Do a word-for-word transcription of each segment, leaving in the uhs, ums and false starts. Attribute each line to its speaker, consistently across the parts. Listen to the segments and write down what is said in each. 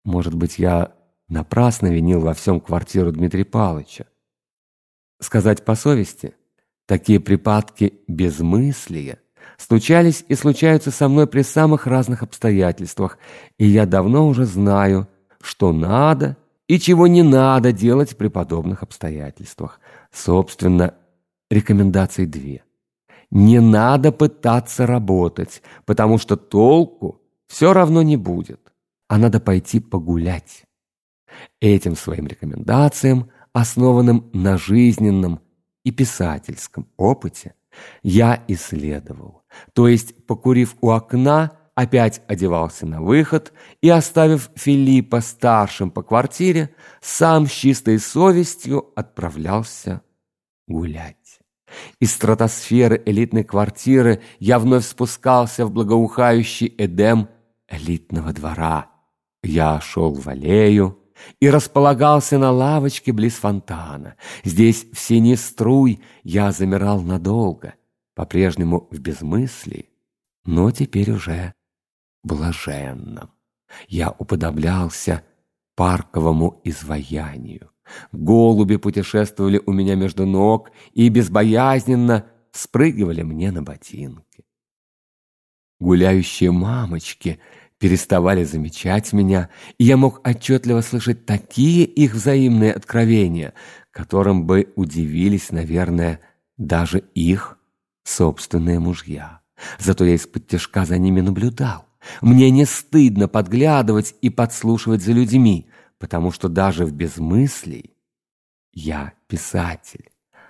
Speaker 1: Может быть, я напрасно винил во всем квартиру Дмитрия Павловича. Сказать по совести, такие припадки безмыслия случались и случаются со мной при самых разных обстоятельствах, и я давно уже знаю, что надо и чего не надо делать при подобных обстоятельствах. Собственно, рекомендаций две. Не надо пытаться работать, потому что толку все равно не будет, а надо пойти погулять. Этим своим рекомендациям, основанным на жизненном и писательском опыте, я исследовал, то есть, покурив у окна, опять одевался на выход и, оставив Филиппа старшим по квартире, сам с чистой совестью отправлялся гулять. Из стратосферы элитной квартиры я вновь спускался в благоухающий эдем элитного двора. Я шел в аллею и располагался на лавочке близ фонтана. Здесь, в сени струй, я замирал надолго, по-прежнему в безмыслии, но теперь уже блаженном. Я уподоблялся парковому изваянию. Голуби путешествовали у меня между ног и безбоязненно спрыгивали мне на ботинки. Гуляющие мамочки переставали замечать меня, и я мог отчетливо слышать такие их взаимные откровения, которым бы удивились, наверное, даже их собственные мужья. Зато я из-под тишка за ними наблюдал. Мне не стыдно подглядывать и подслушивать за людьми, потому что даже в безмыслии я писатель.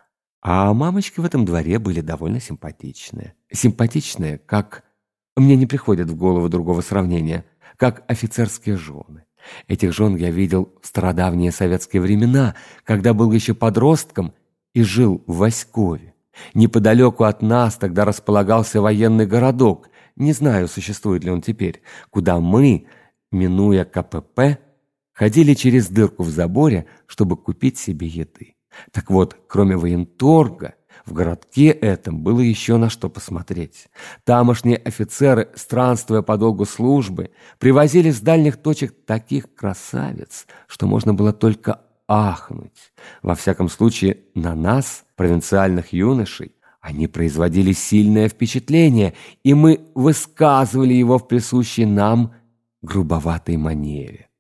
Speaker 1: А мамочки в этом дворе были довольно симпатичные. Симпатичные, как... Мне не приходит в голову другого сравнения, как офицерские жены. Этих жен я видел в стародавние советские времена, когда был еще подростком и жил в Васькове. Неподалеку от нас тогда располагался военный городок, не знаю, существует ли он теперь, куда мы, минуя ка пэ пэ, ходили через дырку в заборе, чтобы купить себе еды. Так вот, кроме военторга, в городке этом было еще на что посмотреть. Тамошние офицеры, странствуя по долгу службы, привозили с дальних точек таких красавиц, что можно было только ахнуть. Во всяком случае, на нас, провинциальных юношей, они производили сильное впечатление, и мы высказывали его в присущей нам грубоватой манере.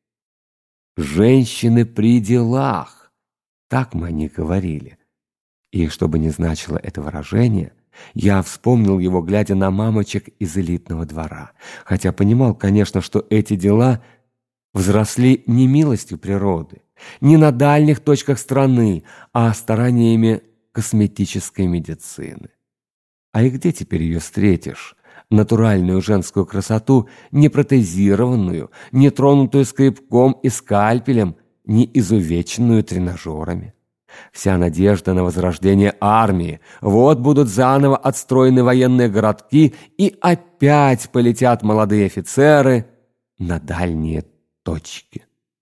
Speaker 1: «Женщины при делах», так мы о них говорили. И что бы ни значило это выражение, я вспомнил его, глядя на мамочек из элитного двора, хотя понимал, конечно, что эти дела взросли не милостью природы, не на дальних точках страны, а стараниями косметической медицины. А и где теперь ее встретишь? Натуральную женскую красоту, не протезированную, не тронутую скребком и скальпелем, не изувеченную тренажерами. Вся надежда на возрождение армии. Вот будут заново отстроены военные городки, и опять полетят молодые офицеры на дальние точки.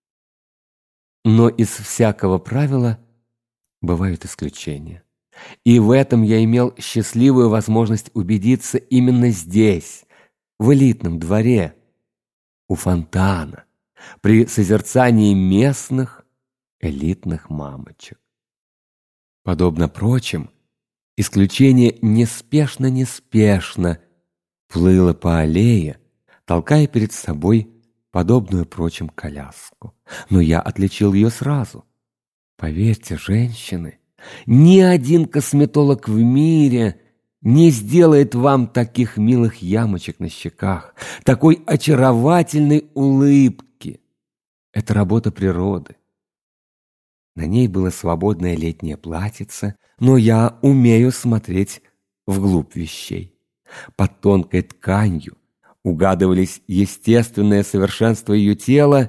Speaker 1: Но из всякого правила бывают исключения. И в этом я имел счастливую возможность убедиться именно здесь, в элитном дворе, у фонтана, при созерцании местных элитных мамочек. Подобно прочим, исключение неспешно-неспешно плыло по аллее, толкая перед собой подобную прочим коляску. Но я отличил ее сразу. Поверьте, женщины, ни один косметолог в мире не сделает вам таких милых ямочек на щеках, такой очаровательной улыбки. Это работа природы. На ней было свободное летнее платьице, но я умею смотреть вглубь вещей. Под тонкой тканью угадывались естественное совершенство ее тела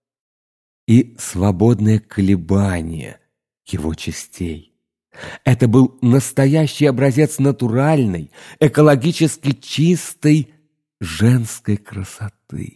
Speaker 1: и свободное колебание его частей. Это был настоящий образец натуральной, экологически чистой женской красоты.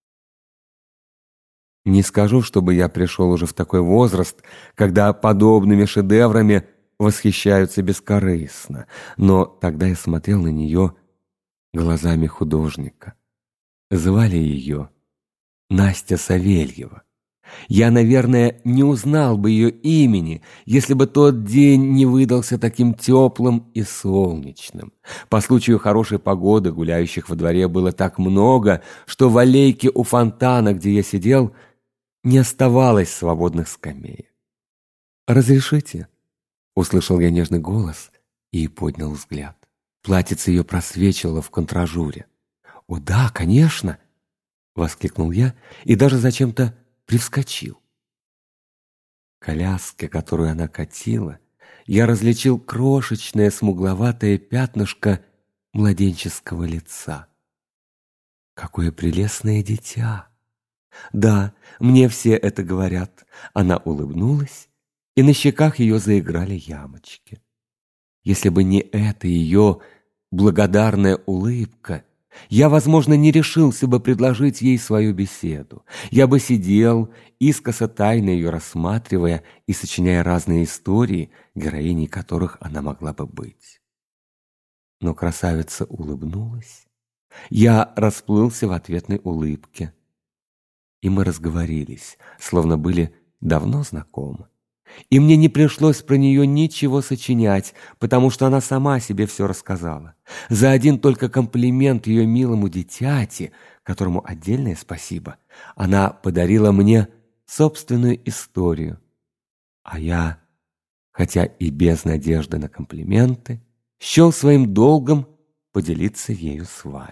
Speaker 1: Не скажу, чтобы я пришел уже в такой возраст, когда подобными шедеврами восхищаются бескорыстно, но тогда я смотрел на нее глазами художника. Звали ее Настя Савельева. Я, наверное, не узнал бы ее имени, если бы тот день не выдался таким теплым и солнечным. По случаю хорошей погоды гуляющих во дворе было так много, что в аллейке у фонтана, где я сидел, не оставалось свободных скамеек. «Разрешите?» — услышал я нежный голос и поднял взгляд. Платьице ее просвечивало в контражуре. «О да, конечно!» — воскликнул я и даже зачем-то привскочил. В коляске, которую она катила, я различил крошечное смугловатое пятнышко младенческого лица. Какое прелестное дитя! Да, мне все это говорят. Она улыбнулась, и на щеках ее заиграли ямочки. Если бы не эта ее благодарная улыбка, я, возможно, не решился бы предложить ей свою беседу. Я бы сидел, искоса тайно ее рассматривая и сочиняя разные истории, героиней которых она могла бы быть. Но красавица улыбнулась. Я расплылся в ответной улыбке. И мы разговорились, словно были давно знакомы. И мне не пришлось про нее ничего сочинять, потому что она сама о себе все рассказала. За один только комплимент ее милому дитяти, которому отдельное спасибо, она подарила мне собственную историю. А я, хотя и без надежды на комплименты, счел своим долгом поделиться ею с вами.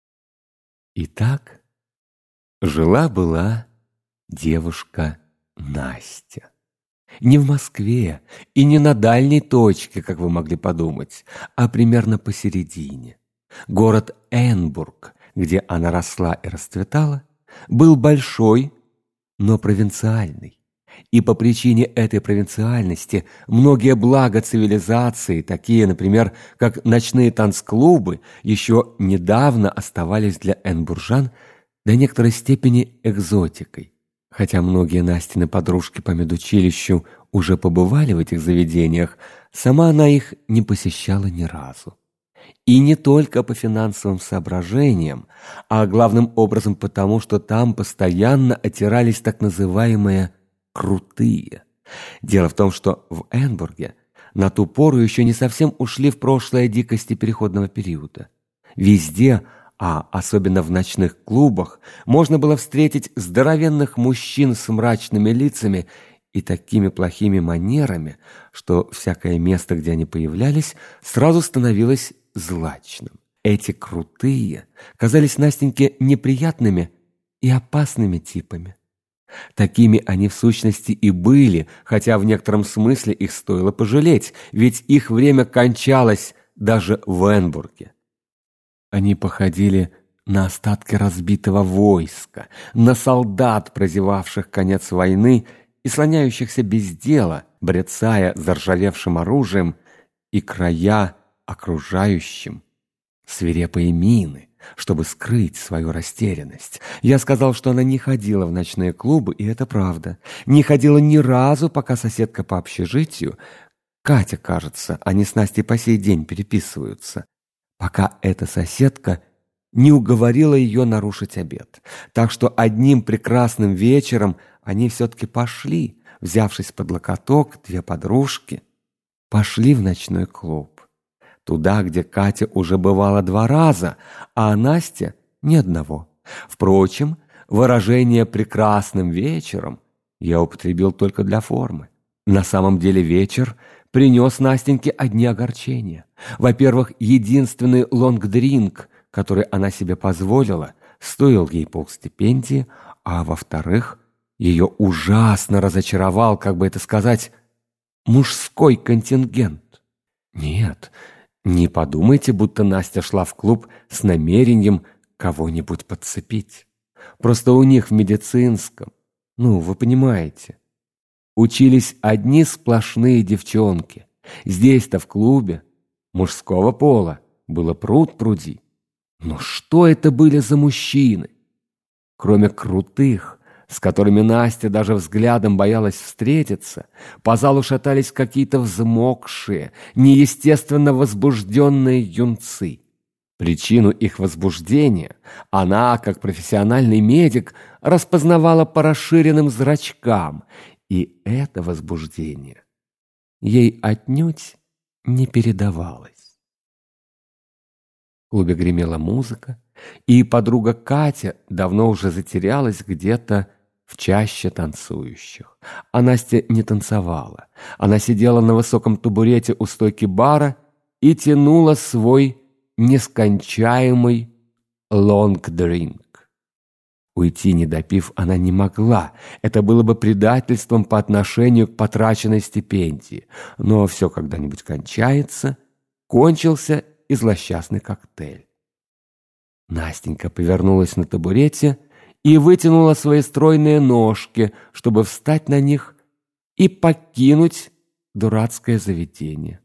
Speaker 1: Итак, жила-была девушка Настя. Не в Москве и не на дальней точке, как вы могли подумать, а примерно посередине. Город Энбург, где она росла и расцветала, был большой, но провинциальный. И по причине этой провинциальности многие блага цивилизации, такие, например, как ночные танцклубы, еще недавно оставались для энбуржан до некоторой степени экзотикой. Хотя многие Настины подружки по медучилищу уже побывали в этих заведениях, сама она их не посещала ни разу. И не только по финансовым соображениям, а главным образом потому, что там постоянно отирались так называемые «крутые». Дело в том, что в Энбурге на ту пору еще не совсем ушли в прошлое дикости переходного периода. Везде, а особенно в ночных клубах, можно было встретить здоровенных мужчин с мрачными лицами и такими плохими манерами, что всякое место, где они появлялись, сразу становилось злачным. Эти крутые казались Настеньке неприятными и опасными типами. Такими они в сущности и были, хотя в некотором смысле их стоило пожалеть, ведь их время кончалось даже в Энбурге. Они походили на остатки разбитого войска, на солдат, прозевавших конец войны и слоняющихся без дела, брецая заржавевшим оружием и края окружающим свирепые мины, чтобы скрыть свою растерянность. Я сказал, что она не ходила в ночные клубы, и это правда. Не ходила ни разу, пока соседка по общежитию, Катя, кажется, они с Настей по сей день переписываются, пока эта соседка не уговорила ее нарушить обет. Так что одним прекрасным вечером они все-таки пошли, взявшись под локоток, две подружки, пошли в ночной клуб. Туда, где Катя уже бывала два раза, а Настя ни одного. Впрочем, выражение «прекрасным вечером» я употребил только для формы. На самом деле вечер принес Настеньке одни огорчения. Во-первых, единственный лонгдринк, который она себе позволила, стоил ей полстипендии, а во-вторых, ее ужасно разочаровал, как бы это сказать, мужской контингент. Нет, не подумайте, будто Настя шла в клуб с намерением кого-нибудь подцепить. Просто у них в медицинском, ну, вы понимаете, учились одни сплошные девчонки. Здесь-то в клубе мужского пола было пруд-пруди. Но что это были за мужчины? Кроме крутых, с которыми Настя даже взглядом боялась встретиться, по залу шатались какие-то взмокшие, неестественно возбужденные юнцы. Причину их возбуждения она, как профессиональный медик, распознавала по расширенным зрачкам, и это возбуждение ей отнюдь не передавалось. В клубе гремела музыка, и подруга Катя давно уже затерялась где-то в чаще танцующих. А Настя не танцевала. Она сидела на высоком табурете у стойки бара и тянула свой нескончаемый лонг-дринк. Уйти, не допив, она не могла. Это было бы предательством по отношению к потраченной стипендии. Но все когда-нибудь кончается. Кончился и злосчастный коктейль. Настенька повернулась на табурете и вытянула свои стройные ножки, чтобы встать на них и покинуть дурацкое заведение.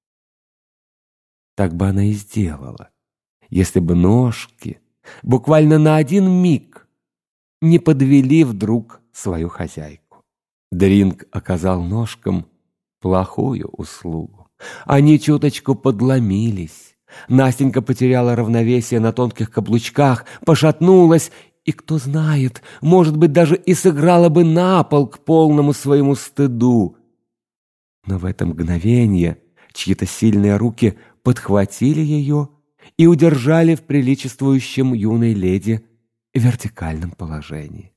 Speaker 1: Так бы она и сделала, если бы ножки буквально на один миг не подвели вдруг свою хозяйку. Дринк оказал ножкам плохую услугу. Они чуточку подломились. Настенька потеряла равновесие на тонких каблучках, пошатнулась, и, кто знает, может быть, даже и сыграла бы на пол к полному своему стыду. Но в это мгновение чьи-то сильные руки подхватили ее и удержали в приличествующем юной леди вертикальном положении.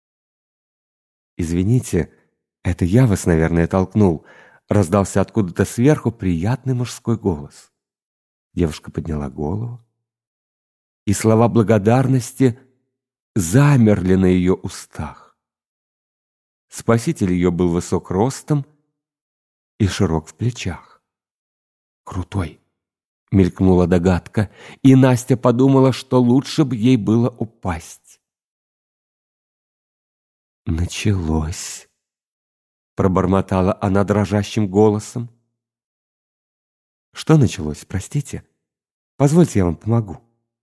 Speaker 1: «Извините, это я вас, наверное, толкнул», — раздался откуда-то сверху приятный мужской голос. Девушка подняла голову, и слова благодарности замерли на ее устах. Спаситель ее был высок ростом и широк в плечах. «Крутой», — мелькнула догадка, и Настя подумала, что лучше бы ей было упасть. «Началось», — пробормотала она дрожащим голосом. «Что началось, простите? Позвольте, я вам помогу».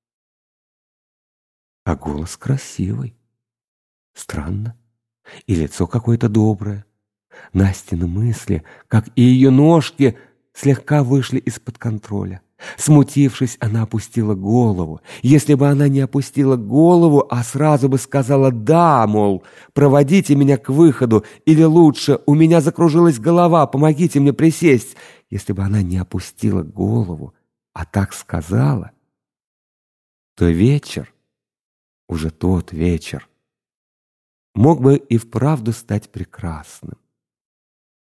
Speaker 1: А голос красивый. Странно. И лицо какое-то доброе. Настины мысли, как и ее ножки, слегка вышли из-под контроля. Смутившись, она опустила голову. Если бы она не опустила голову, а сразу бы сказала «да», мол, проводите меня к выходу, или лучше, у меня закружилась голова, помогите мне присесть. Если бы она не опустила голову, а так сказала, то вечер, уже тот вечер, мог бы и вправду стать прекрасным.